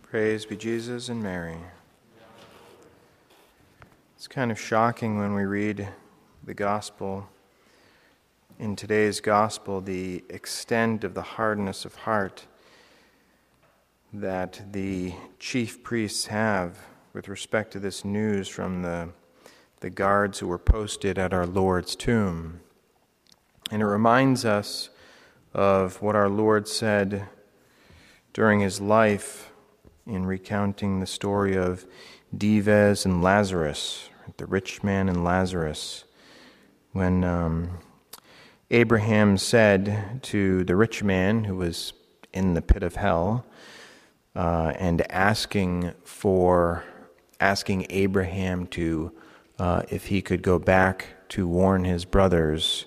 Praise be Jesus and Mary. It's kind of shocking when we read the gospel. In today's gospel, the extent of the hardness of heart that the chief priests have with respect to this news from the guards who were posted at our Lord's tomb. And it reminds us of what our Lord said during his life in recounting the story of Dives and Lazarus, the rich man and Lazarus, when Abraham said to the rich man who was in the pit of hell and asking Abraham to, if he could go back to warn his brothers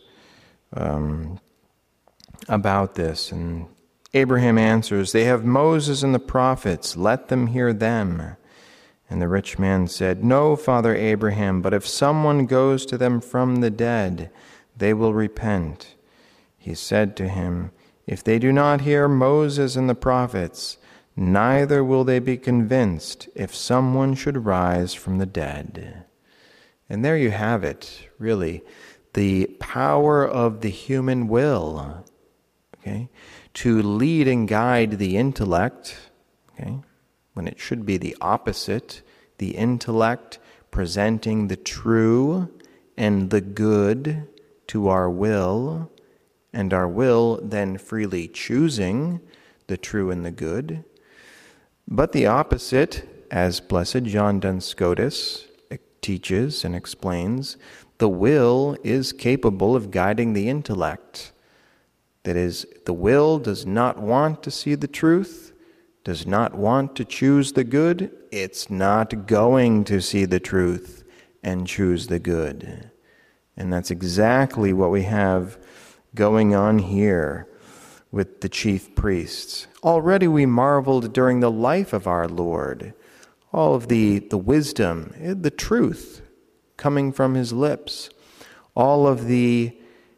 about this. And Abraham answers, "They have Moses and the prophets, let them hear them." And the rich man said, "No, Father Abraham, but if someone goes to them from the dead, they will repent." He said to him, "If they do not hear Moses and the prophets, neither will they be convinced if someone should rise from the dead." And there you have it, really, the power of the human will, okay, to lead and guide the intellect, okay, when it should be the opposite, the intellect presenting the true and the good to our will, and our will then freely choosing the true and the good. But the opposite, as Blessed John Duns Scotus teaches and explains, the will is capable of guiding the intellect. That is, the will does not want to see the truth, does not want to choose the good. It's not going to see the truth and choose the good. And that's exactly what we have going on here with the chief priests. Already we marveled during the life of our Lord, all of the wisdom, the truth coming from his lips, all of the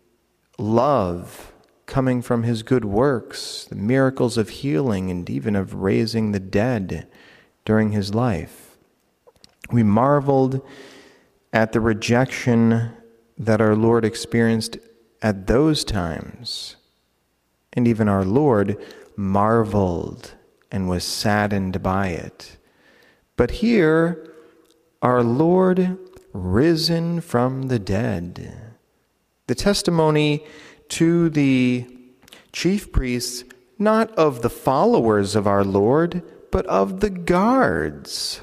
love coming from his good works, the miracles of healing and even of raising the dead during his life. We marveled at the rejection that our Lord experienced at those times. And even our Lord marveled and was saddened by it. But here, our Lord risen from the dead. The testimony to the chief priests, not of the followers of our Lord, but of the guards.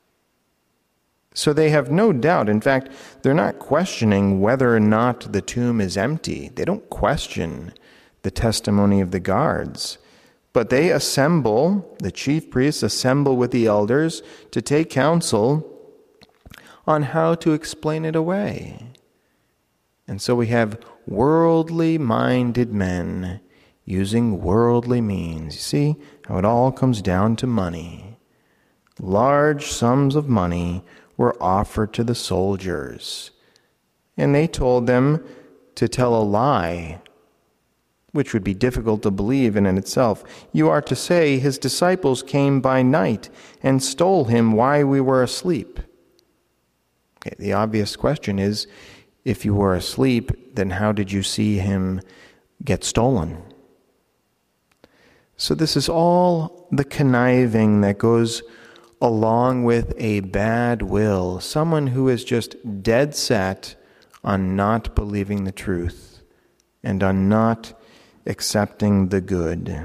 So they have no doubt. In fact, they're not questioning whether or not the tomb is empty. They don't question the testimony of the guards. But they assemble, the chief priests assemble with the elders to take counsel on how to explain it away. And so we have worldly-minded men using worldly means. You see how it all comes down to money. Large sums of money were offered to the soldiers, and they told them to tell a lie, which would be difficult to believe in itself. You are to say, his disciples came by night and stole him while we were asleep. Okay, the obvious question is, if you were asleep, then how did you see him get stolen? So this is all the conniving that goes along with a bad will, someone who is just dead set on not believing the truth and on not accepting the good.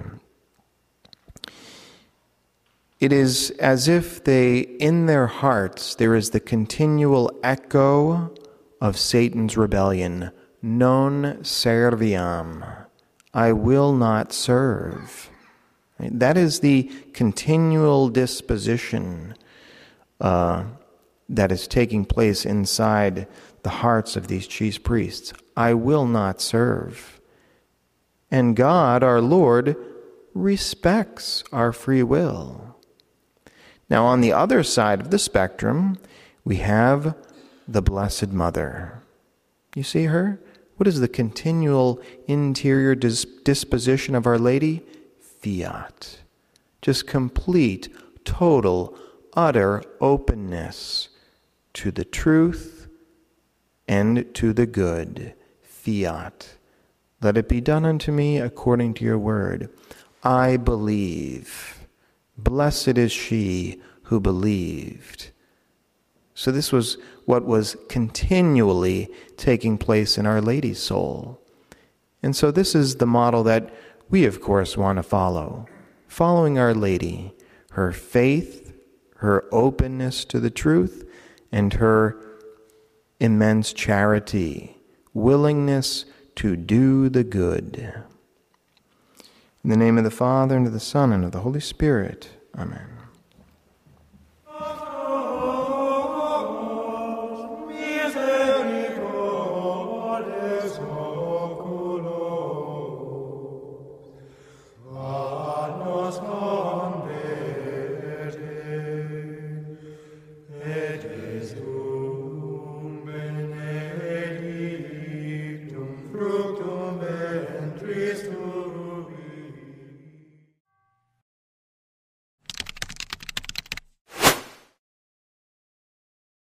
It is as if they, in their hearts, there is the continual echo of Satan's rebellion, non serviam, I will not serve. That is the continual disposition that is taking place inside the hearts of these chief priests. I will not serve. And God, our Lord, respects our free will. Now, on the other side of the spectrum, we have the Blessed Mother. You see her? What is the continual interior disposition of Our Lady? Fiat. Just complete, total, utter openness to the truth and to the good. Fiat. Let it be done unto me according to your word. I believe. Blessed is she who believed. So this was what was continually taking place in Our Lady's soul. And so this is the model that we, of course, want to follow. Following Our Lady, her faith, her openness to the truth, and her immense charity, willingness to do the good. In the name of the Father, and of the Son, and of the Holy Spirit. Amen. Fructum ventris tuum,